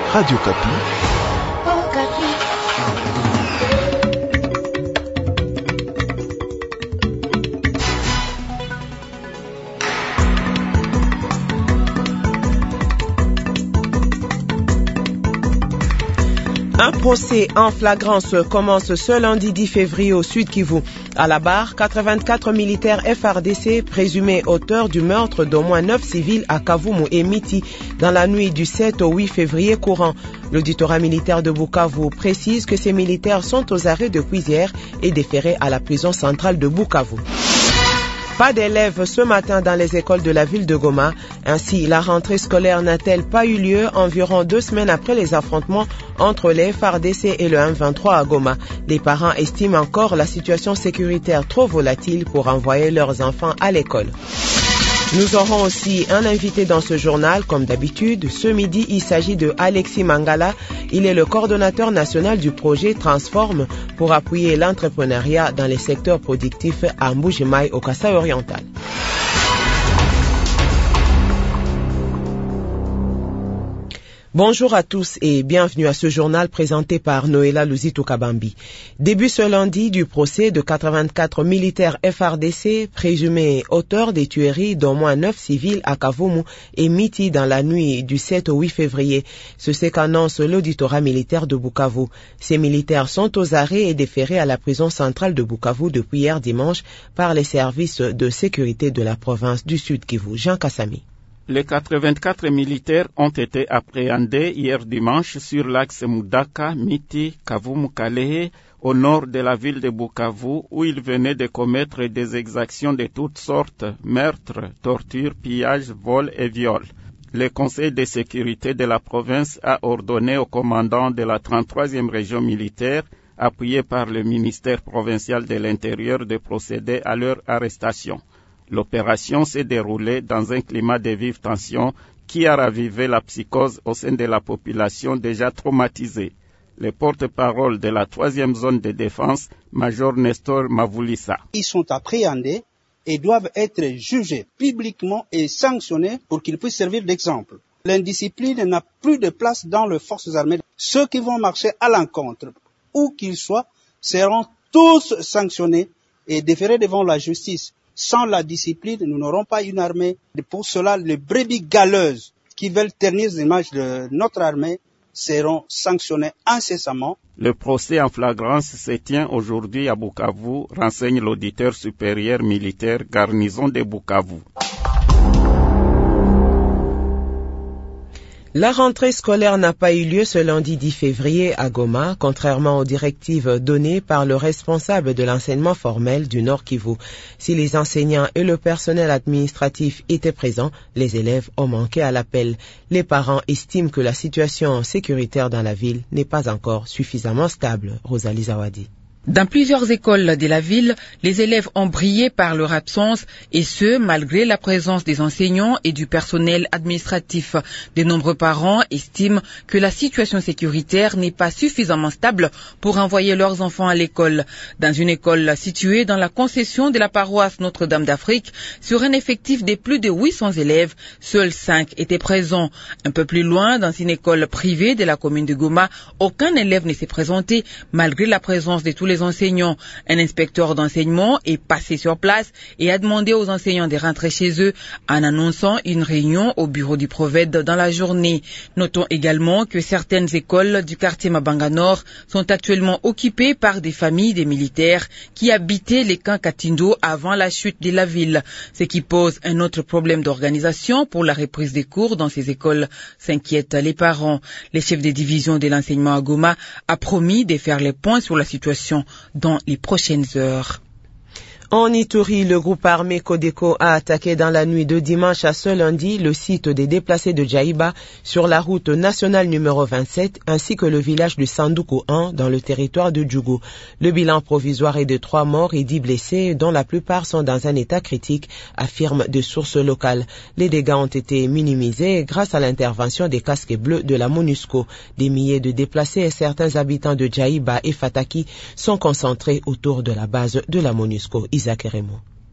Radio Kapi. Okapi. Un procès en flagrance commence ce lundi 10 février au Sud Kivu. À la barre, 84 militaires FARDC présumés auteurs du meurtre d'au moins 9 civils à Kavumu et Miti dans la nuit du 7 au 8 février courant. L'auditorat militaire de Bukavu précise que ces militaires sont aux arrêts depuis hier et déférés à la prison centrale de Bukavu. Pas d'élèves ce matin dans les écoles de la ville de Goma. Ainsi, la rentrée scolaire n'a-t-elle pas eu lieu environ 2 semaines après les affrontements entre les FARDC et le M23 à Goma. Les parents estiment encore la situation sécuritaire trop volatile pour envoyer leurs enfants à l'école. Nous aurons aussi un invité dans ce journal, comme d'habitude. Ce midi, il s'agit de Alexis Mangala. Il est le coordonnateur national du projet Transforme pour appuyer l'entrepreneuriat dans les secteurs productifs à Mbujimaï au Kasaï oriental. Bonjour à tous et bienvenue à ce journal présenté par Noéla Luzito Kabambi. Début ce lundi du procès de 84 militaires FARDC présumés auteurs des tueries d'au moins 9 civils à Kavumu et Miti dans la nuit du 7 au 8 février. C'est ce qu'annonce l'auditorat militaire de Bukavu. Ces militaires sont aux arrêts et déférés à la prison centrale de Bukavu depuis hier dimanche par les services de sécurité de la province du Sud Kivu. Jean Kassami. Les 84 militaires ont été appréhendés hier dimanche sur l'axe Mudaka, Miti, Kavumu-Kalehe, au nord de la ville de Bukavu, où ils venaient de commettre des exactions de toutes sortes, meurtres, tortures, pillages, vols et viols. Le Conseil de sécurité de la province a ordonné au commandant de la 33e région militaire, appuyé par le ministère provincial de l'Intérieur, de procéder à leur arrestation. L'opération s'est déroulée dans un climat de vive tension qui a ravivé la psychose au sein de la population déjà traumatisée. Le porte-parole de la 3e zone de défense, Major Nestor Mavulissa. Ils sont appréhendés et doivent être jugés publiquement et sanctionnés pour qu'ils puissent servir d'exemple. L'indiscipline n'a plus de place dans les forces armées. Ceux qui vont marcher à l'encontre, où qu'ils soient, seront tous sanctionnés et déférés devant la justice. Sans la discipline, nous n'aurons pas une armée. Et pour cela, les brebis galeuses qui veulent ternir l'image de notre armée seront sanctionnés incessamment. Le procès en flagrance se tient aujourd'hui à Bukavu, renseigne l'auditeur supérieur militaire garnison de Bukavu. La rentrée scolaire n'a pas eu lieu ce lundi 10 février à Goma, contrairement aux directives données par le responsable de l'enseignement formel du Nord Kivu. Si les enseignants et le personnel administratif étaient présents, les élèves ont manqué à l'appel. Les parents estiment que la situation sécuritaire dans la ville n'est pas encore suffisamment stable. Rosalie Zawadi. Dans plusieurs écoles de la ville, les élèves ont brillé par leur absence et ce, malgré la présence des enseignants et du personnel administratif. De nombreux parents estiment que la situation sécuritaire n'est pas suffisamment stable pour envoyer leurs enfants à l'école. Dans une école située dans la concession de la paroisse Notre-Dame d'Afrique, sur un effectif de plus de 800 élèves, seuls 5 étaient présents. Un peu plus loin, dans une école privée de la commune de Goma, aucun élève ne s'est présenté malgré la présence de tous les enseignants. Un inspecteur d'enseignement est passé sur place et a demandé aux enseignants de rentrer chez eux en annonçant une réunion au bureau du Proved dans la journée. Notons également que certaines écoles du quartier Mabanga Nord sont actuellement occupées par des familles des militaires qui habitaient les camps Katindo avant la chute de la ville, ce qui pose un autre problème d'organisation pour la reprise des cours dans ces écoles, s'inquiètent les parents. Le chef de division de l'enseignement à Goma a promis de faire les points sur la situation dans les prochaines heures. En Ituri, le groupe armé Codeco a attaqué dans la nuit de dimanche à ce lundi le site des déplacés de Djaïba sur la route nationale numéro 27 ainsi que le village de Sanduku 1 dans le territoire de Djougou. Le bilan provisoire est de 3 morts et 10 blessés dont la plupart sont dans un état critique, affirment des sources locales. Les dégâts ont été minimisés grâce à l'intervention des casques bleus de la MONUSCO. Des milliers de déplacés et certains habitants de Djaïba et Fataki sont concentrés autour de la base de la MONUSCO. Isaac Remo.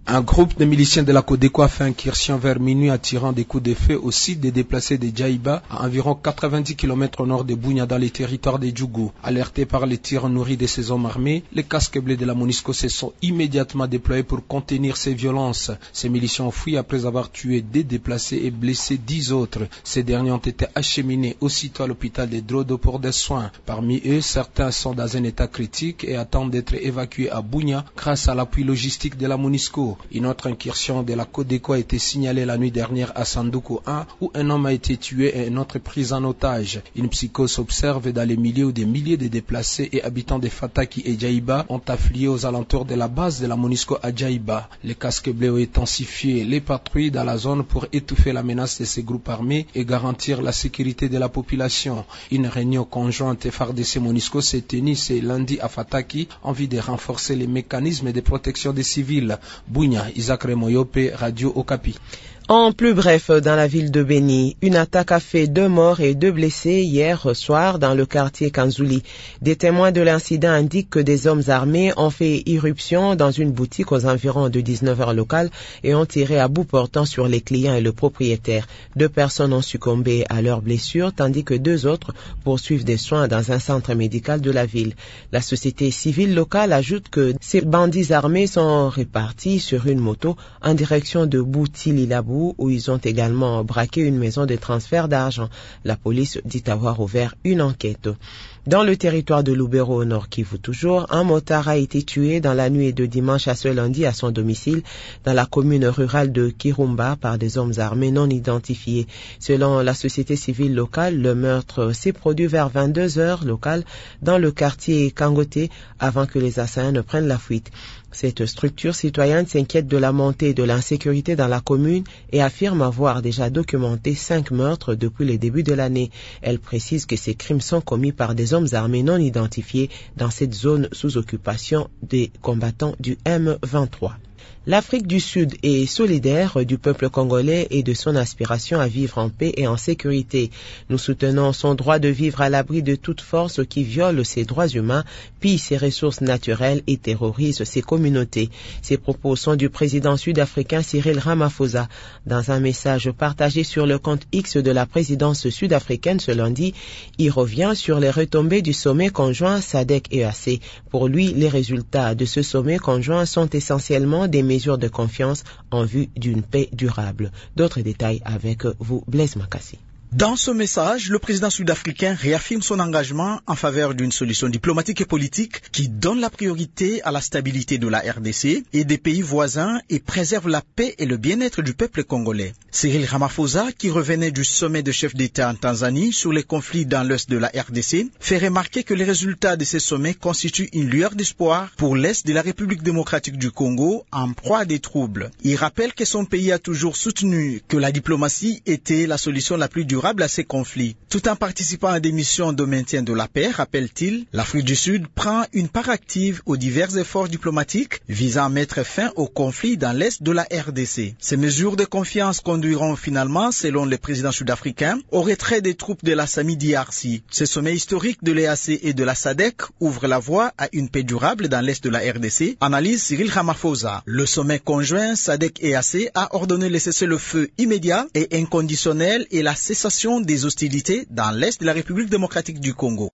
Un groupe de miliciens de la Codeco a fait incursion vers minuit attirant des coups de feu au site des déplacés de Djaïba, à environ 90 km au nord de Bunia dans les territoires de Djougou. Alertés par les tirs nourris de ces hommes armés, les casques bleus de la MONUSCO se sont immédiatement déployés pour contenir ces violences. Ces miliciens ont fui après avoir tué des déplacés et blessé 10 autres. Ces derniers ont été acheminés aussitôt à l'hôpital de Drodo pour des soins. Parmi eux, certains sont dans un état critique et attendent d'être évacués à Bunia grâce à l'appui logistique de la MONUSCO. Une autre incursion de la Codeco a été signalée la nuit dernière à Sanduku 1 où un homme a été tué et un autre pris en otage. Une psychose s'observe dans les milliers ou des milliers de déplacés et habitants de Fataki et Djaïba ont afflué aux alentours de la base de la MONUSCO à Djaïba. Les casques bleus ont intensifié les patrouilles dans la zone pour étouffer la menace de ces groupes armés et garantir la sécurité de la population. Une réunion conjointe FARDC MONUSCO s'est tenue ce lundi à Fataki en vue de renforcer les mécanismes de protection des civils. Isaac Remoyope, Radio Okapi. En plus bref, dans la ville de Beni, une attaque a fait 2 morts et 2 blessés hier soir dans le quartier Kanzouli. Des témoins de l'incident indiquent que des hommes armés ont fait irruption dans une boutique aux environs de 19h locales et ont tiré à bout portant sur les clients et le propriétaire. 2 personnes ont succombé à leurs blessures, tandis que 2 autres poursuivent des soins dans un centre médical de la ville. La société civile locale ajoute que ces bandits armés sont répartis sur une moto en direction de Boutililabou, où ils ont également braqué une maison de transfert d'argent. La police dit avoir ouvert une enquête. Dans le territoire de Lubero au Nord Kivu toujours, un motard a été tué dans la nuit de dimanche à ce lundi à son domicile dans la commune rurale de Kirumba par des hommes armés non identifiés. Selon la société civile locale, le meurtre s'est produit vers 22h locales dans le quartier Kangote avant que les assaillants ne prennent la fuite. Cette structure citoyenne s'inquiète de la montée de l'insécurité dans la commune et affirme avoir déjà documenté 5 meurtres depuis le début de l'année. Elle précise que ces crimes sont commis par des hommes armés non identifiés dans cette zone sous occupation des combattants du M23. L'Afrique du Sud est solidaire du peuple congolais et de son aspiration à vivre en paix et en sécurité. Nous soutenons son droit de vivre à l'abri de toute force qui viole ses droits humains, pille ses ressources naturelles et terrorise ses communautés. Ces propos sont du président sud-africain Cyril Ramaphosa. Dans un message partagé sur le compte X de la présidence sud-africaine ce lundi, il revient sur les retombées du sommet conjoint SADC-EAC. Pour lui, les résultats de ce sommet conjoint sont essentiellement des mesures de confiance en vue d'une paix durable. D'autres détails avec vous, Blaise Makassi. Dans ce message, le président sud-africain réaffirme son engagement en faveur d'une solution diplomatique et politique qui donne la priorité à la stabilité de la RDC et des pays voisins et préserve la paix et le bien-être du peuple congolais. Cyril Ramaphosa, qui revenait du sommet de chefs d'État en Tanzanie sur les conflits dans l'est de la RDC, fait remarquer que les résultats de ces sommets constituent une lueur d'espoir pour l'est de la République démocratique du Congo en proie à des troubles. Il rappelle que son pays a toujours soutenu que la diplomatie était la solution la plus durable à ces conflits. Tout en participant à des missions de maintien de la paix, rappelle-t-il, l'Afrique du Sud prend une part active aux divers efforts diplomatiques visant à mettre fin aux conflits dans l'est de la RDC. Ces mesures de confiance conduiront finalement, selon le président sud-africain, au retrait des troupes de la SAMI-DRC. Ce sommet historique de l'EAC et de la SADC ouvre la voie à une paix durable dans l'est de la RDC, analyse Cyril Ramaphosa. Le sommet conjoint SADC-EAC a ordonné le cessez-le-feu immédiat et inconditionnel et la cessation des hostilités dans l'est de la République démocratique du Congo.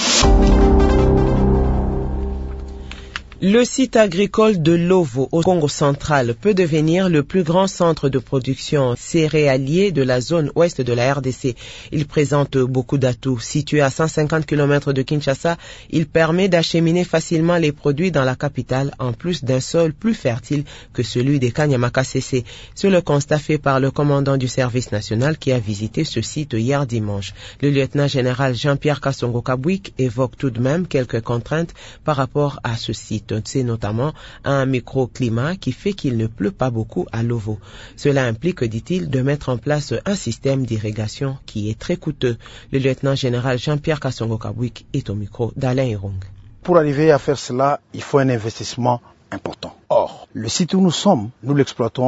Le site agricole de Lovo au Congo central peut devenir le plus grand centre de production céréalier de la zone ouest de la RDC. Il présente beaucoup d'atouts. Situé à 150 km de Kinshasa, il permet d'acheminer facilement les produits dans la capitale en plus d'un sol plus fertile que celui des Kanyama-Kasese. C'est le constat fait par le commandant du service national qui a visité ce site hier dimanche. Le lieutenant-général Jean-Pierre Kassongo-Kabwik évoque tout de même quelques contraintes par rapport à ce site. C'est notamment un microclimat qui fait qu'il ne pleut pas beaucoup à Lovo. Cela implique, dit-il, de mettre en place un système d'irrigation qui est très coûteux. Le lieutenant-général Jean-Pierre Kassongo-Kabwik est au micro d'Alain Hirong. Pour arriver à faire cela, il faut un investissement important. Or, le site où nous sommes, nous l'exploitons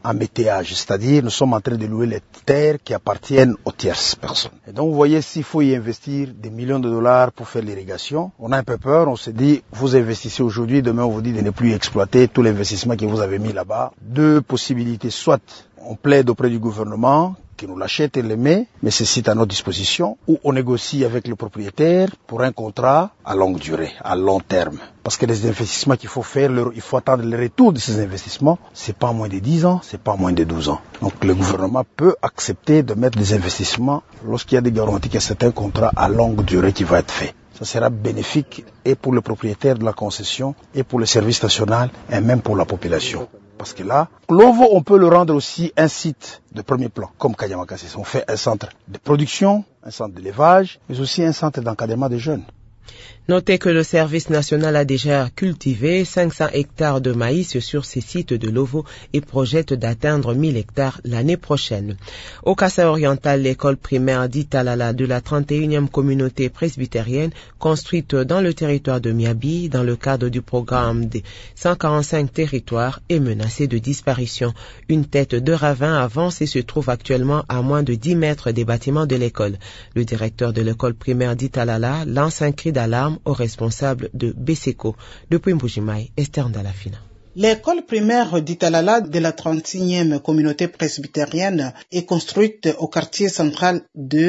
en météage, c'est-à-dire nous sommes en train de louer les terres qui appartiennent aux tierces personnes. Et donc vous voyez, s'il faut y investir des millions de dollars pour faire l'irrigation, on a un peu peur, on se dit, vous investissez aujourd'hui, demain on vous dit de ne plus exploiter tout l'investissement que vous avez mis là-bas. Deux possibilités, soit on plaide auprès du gouvernement, qui nous l'achète et le met, mais ceci est à notre disposition, ou on négocie avec le propriétaire pour un contrat à longue durée, à long terme. Parce que les investissements qu'il faut faire, il faut attendre le retour de ces investissements, c'est pas moins de 10 ans, c'est pas moins de 12 ans. Donc le gouvernement peut accepter de mettre des investissements lorsqu'il y a des garanties que c'est un contrat à longue durée qui va être fait. Ça sera bénéfique et pour le propriétaire de la concession, et pour le service national, et même pour la population. Parce que là, Lovo, on peut le rendre aussi un site de premier plan, comme Kanyamakassis. On fait un centre de production, un centre d'élevage, mais aussi un centre d'encadrement des jeunes. Notez que le service national a déjà cultivé 500 hectares de maïs sur ces sites de Lovo et projette d'atteindre 1000 hectares l'année prochaine. Au Kasaï-Oriental, l'école primaire d'Italala de la 31e communauté presbytérienne, construite dans le territoire de Miabi, dans le cadre du programme des 145 territoires, est menacée de disparition. Une tête de ravin avance et se trouve actuellement à moins de 10 mètres des bâtiments de l'école. Le directeur de l'école primaire d'Italala lance un cri d'alarme aux responsables de Beseko. Depuis Mbujimaï, Esther Ndalafina. L'école primaire d'Italala de la 36e communauté presbytérienne est construite au quartier central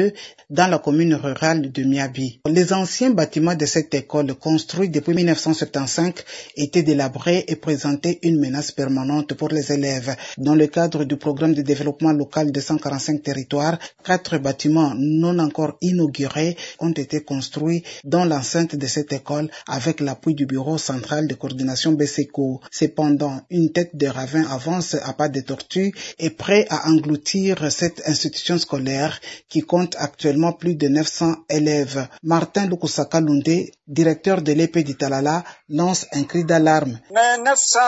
dans la commune rurale de Miabi. Les anciens bâtiments de cette école, construits depuis 1975, étaient délabrés et présentaient une menace permanente pour les élèves. Dans le cadre du programme de développement local de 145 territoires, 4 bâtiments non encore inaugurés ont été construits dans l'enceinte de cette école avec l'appui du bureau central de coordination Beseko. Cependant, une tête de ravin avance à pas de tortue et prêt à engloutir cette institution scolaire qui compte actuellement plus de 900 élèves. Martin Lukusaka Lunde, directeur de l'EP d'Italala, lance un cri d'alarme. Mais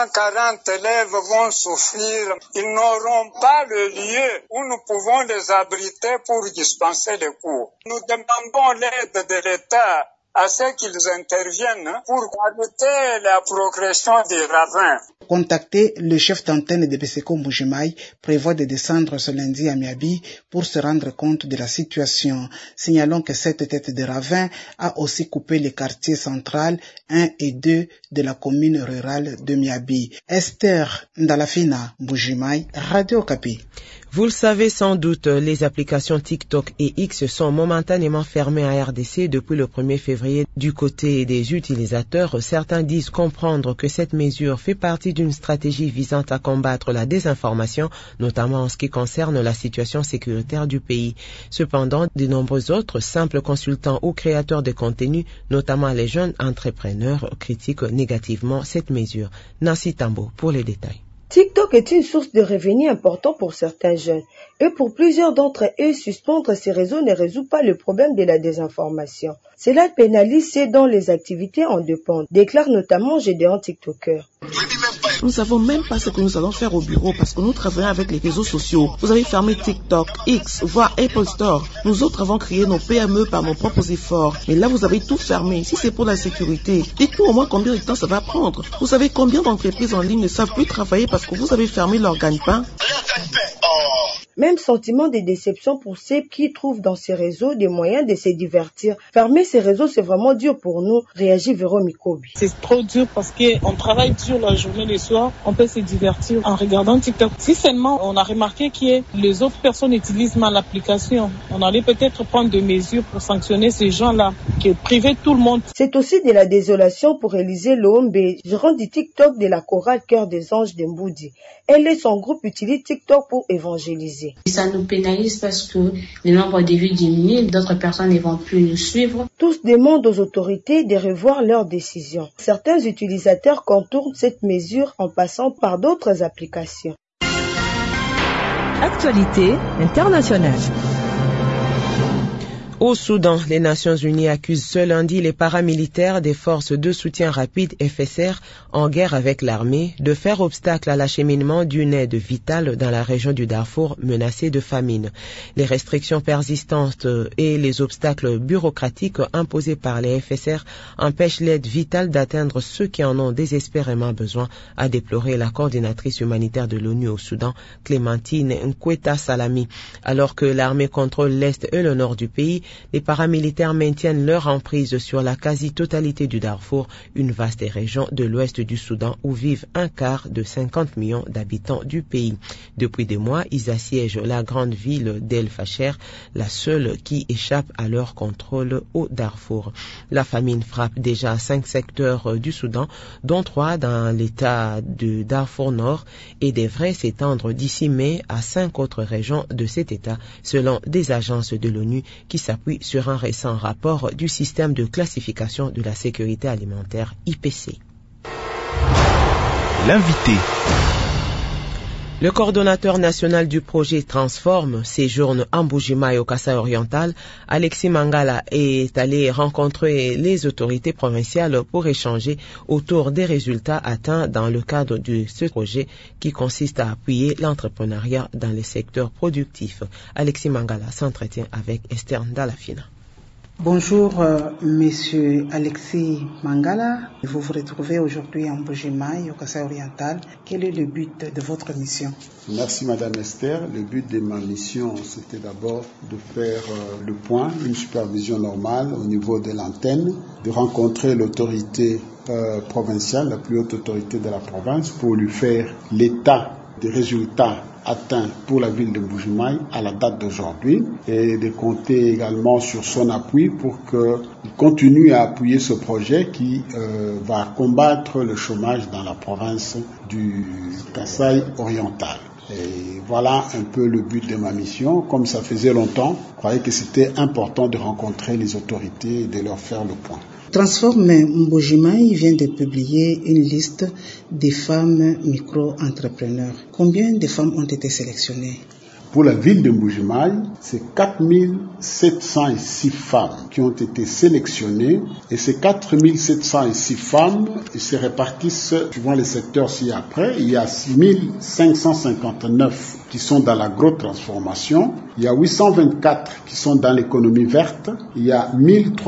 940 élèves vont souffrir. Ils n'auront pas le lieu où nous pouvons les abriter pour dispenser les cours. Nous demandons l'aide de l'État à ce qu'ils interviennent pour arrêter la progression des ravins. Contacter le chef d'antenne de Beseko Mbujimaï prévoit de descendre ce lundi à Miabi pour se rendre compte de la situation. Signalons que cette tête de ravin a aussi coupé les quartiers central 1 et 2 de la commune rurale de Miabi. Esther Ndalafina, Mbujimaï, Radio Okapi. Vous le savez sans doute, les applications TikTok et X sont momentanément fermées à RDC depuis le 1er février. Du côté des utilisateurs, certains disent comprendre que cette mesure fait partie d'une stratégie visant à combattre la désinformation, notamment en ce qui concerne la situation sécuritaire du pays. Cependant, de nombreux autres simples consultants ou créateurs de contenu, notamment les jeunes entrepreneurs, critiquent négativement cette mesure. Nancy Tambo pour les détails. TikTok est une source de revenus important pour certains jeunes et pour plusieurs d'entre eux, suspendre ces réseaux ne résout pas le problème de la désinformation. Cela pénalise ceux dont les activités en dépendent, déclare notamment Gédéon TikToker. Nous ne savons même pas ce que nous allons faire au bureau parce que nous travaillons avec les réseaux sociaux. Vous avez fermé TikTok, X, voire Apple Store. Nous autres avons créé nos PME par nos propres efforts. Mais là, vous avez tout fermé. Si c'est pour la sécurité, dites-nous au moins combien de temps ça va prendre. Vous savez combien d'entreprises en ligne ne savent plus travailler parce que vous avez fermé leur gagne-pain? Même sentiment de déception pour ceux qui trouvent dans ces réseaux des moyens de se divertir. Fermer ces réseaux, c'est vraiment dur pour nous, réagit Véro Mikobi. C'est trop dur parce qu'on travaille dur la journée, le soir, on peut se divertir en regardant TikTok. Si seulement on a remarqué que les autres personnes utilisent mal l'application, on allait peut-être prendre des mesures pour sanctionner ces gens-là, qui privaient tout le monde. C'est aussi de la désolation pour Élisée Loombe, gérant du TikTok de la chorale Cœur des Anges de Mboudi. Elle et son groupe utilisent TikTok pour évangéliser. Ça nous pénalise parce que le nombre de vues diminue, d'autres personnes ne vont plus nous suivre. Tous demandent aux autorités de revoir leurs décisions. Certains utilisateurs contournent cette mesure en passant par d'autres applications. Actualité internationale. Au Soudan, les Nations Unies accusent ce lundi les paramilitaires des forces de soutien rapide FSR en guerre avec l'armée de faire obstacle à l'acheminement d'une aide vitale dans la région du Darfour menacée de famine. Les restrictions persistantes et les obstacles bureaucratiques imposés par les FSR empêchent l'aide vitale d'atteindre ceux qui en ont désespérément besoin, a déploré la coordinatrice humanitaire de l'ONU au Soudan, Clémentine Nkweta Salami. Alors que l'armée contrôle l'est et le nord du pays, les paramilitaires maintiennent leur emprise sur la quasi-totalité du Darfour, une vaste région de l'ouest du Soudan où vivent un quart de 50 millions d'habitants du pays. Depuis des mois, ils assiègent la grande ville d'El Fasher, la seule qui échappe à leur contrôle au Darfour. La famine frappe déjà 5 secteurs du Soudan, dont 3 dans l'état de Darfour Nord, et devrait s'étendre d'ici mai à 5 autres régions de cet état, selon des agences de l'ONU qui s'appuient sur un récent rapport du système de classification de la sécurité alimentaire IPC. L'invité. Le coordonnateur national du projet Transforme séjourne en Mbuji-Mayi au Kasaï oriental. Alexis Mangala est allé rencontrer les autorités provinciales pour échanger autour des résultats atteints dans le cadre de ce projet qui consiste à appuyer l'entrepreneuriat dans les secteurs productifs. Alexis Mangala s'entretient avec Esther Ndalafina. Bonjour, monsieur Alexis Mangala. Vous vous retrouvez aujourd'hui en Mbuji-Mayi, au Kasaï oriental. Quel est le but de votre mission? Merci, madame Esther. Le but de ma mission, c'était d'abord de faire le point, une supervision normale au niveau de l'antenne, de rencontrer l'autorité provinciale, la plus haute autorité de la province, pour lui faire l'état des résultats atteints pour la ville de Mbuji-Mayi à la date d'aujourd'hui et de compter également sur son appui pour qu'il continue à appuyer ce projet qui va combattre le chômage dans la province du Kasaï oriental. Et voilà un peu le but de ma mission. Comme ça faisait longtemps, je croyais que c'était important de rencontrer les autorités et de leur faire le point. Transforme Mbuji-Mayi vient de publier une liste des femmes micro-entrepreneurs. Combien de femmes ont été sélectionnées? Pour la ville de Mbuji-Mayi, c'est 4706 femmes qui ont été sélectionnées et ces 4706 femmes se répartissent suivant les secteurs ci-après. Il y a 6559 qui sont dans l'agro-transformation, il y a 824 qui sont dans l'économie verte, il y a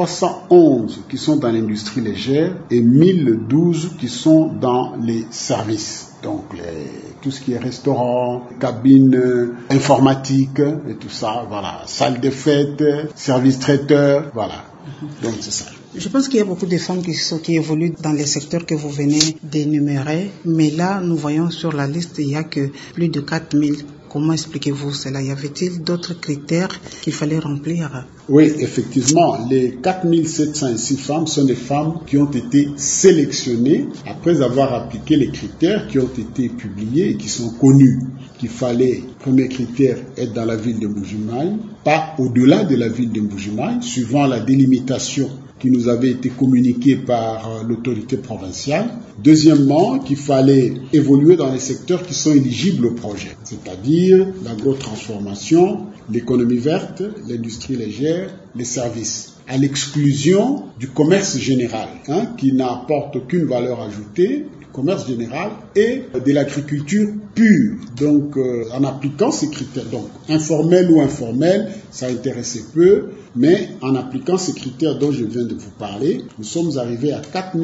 1311 qui sont dans l'industrie légère et 1012 qui sont dans les services. Donc tout ce qui est restaurant, cabine informatique et tout ça, voilà, salle de fête, service traiteur, voilà. Donc c'est ça. Je pense qu'il y a beaucoup de femmes qui évoluent dans les secteurs que vous venez d'énumérer, mais là nous voyons sur la liste il y a que plus de 4000. Comment expliquez-vous cela? Y avait-il d'autres critères qu'il fallait remplir? Oui, effectivement, les 4706 femmes sont des femmes qui ont été sélectionnées après avoir appliqué les critères qui ont été publiés et qui sont connus. Qu'il fallait, premier critère, être dans la ville de Mbuji-Mayi, pas au-delà de la ville de Mbuji-Mayi, suivant la délimitation qui nous avait été communiquée par l'autorité provinciale. Deuxièmement, qu'il fallait évoluer dans les secteurs qui sont éligibles au projet, c'est-à-dire l'agro-transformation, l'économie verte, l'industrie légère, les services, à l'exclusion du commerce général, qui n'apporte aucune valeur ajoutée, commerce général et de l'agriculture pure. Donc, en appliquant ces critères, donc informel ou informel, ça intéressait peu, mais en appliquant ces critères dont je viens de vous parler, nous sommes arrivés à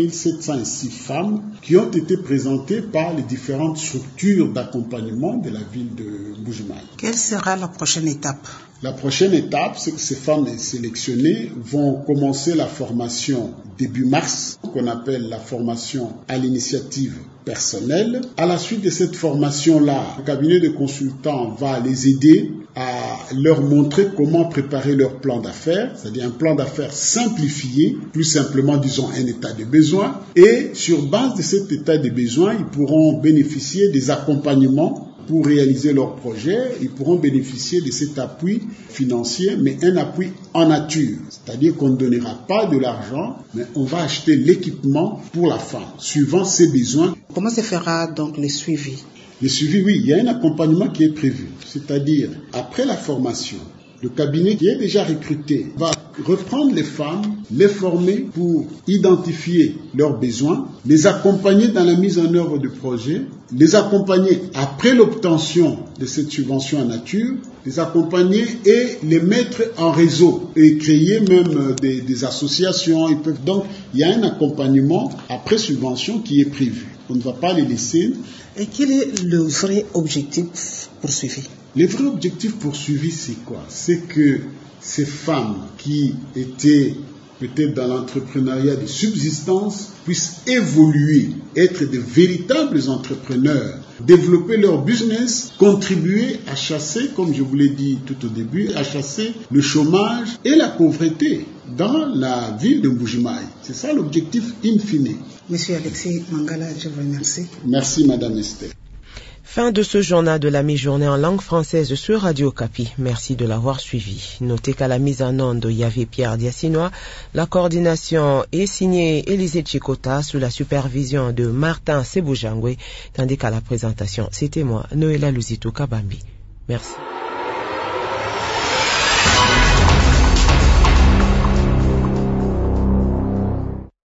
4706 femmes qui ont été présentées par les différentes structures d'accompagnement de la ville de Mbuji-Mayi. Quelle sera la prochaine étape? La prochaine étape, c'est que ces femmes sélectionnées vont commencer la formation début mars, qu'on appelle la formation à l'initiative personnelle. À la suite de cette formation-là, le cabinet de consultants va les aider à leur montrer comment préparer leur plan d'affaires, c'est-à-dire un plan d'affaires simplifié, plus simplement, disons, un état de besoin. Et sur base de cet état de besoin, ils pourront bénéficier des accompagnements pour réaliser leur projet. Ils pourront bénéficier de cet appui financier, mais un appui en nature. C'est-à-dire qu'on ne donnera pas de l'argent, mais on va acheter l'équipement pour la femme, suivant ses besoins. Comment se fera donc le suivi? Le suivi, oui, il y a un accompagnement qui est prévu. C'est-à-dire, après la formation, Le cabinet qui est déjà recruté va reprendre les femmes, les former pour identifier leurs besoins, les accompagner dans la mise en œuvre du projet, les accompagner après l'obtention de cette subvention en nature, les accompagner et les mettre en réseau et créer même des associations. Donc, il y a un accompagnement après subvention qui est prévu. On ne va pas les laisser. Et quel est le vrai objectif poursuivi? Le vrai objectif poursuivi, c'est quoi? C'est que ces femmes qui étaient peut-être dans l'entrepreneuriat de subsistance puissent évoluer, être de véritables entrepreneurs, développer leur business, contribuer à chasser, comme je vous l'ai dit tout au début, à chasser le chômage et la pauvreté dans la ville de Mbujimayi. C'est ça l'objectif in fine. Monsieur Alexis Mangala, je vous remercie. Merci Madame Esther. Fin de ce journal de la mi-journée en langue française sur Radio Kapi. Merci de l'avoir suivi. Notez qu'à la mise en onde, il y avait Pierre Diassinois. La coordination est signée Élisée Chikota sous la supervision de Martin Seboujangwe, tandis qu'à la présentation, c'était moi, Noëlla Luzito Kabambi. Merci.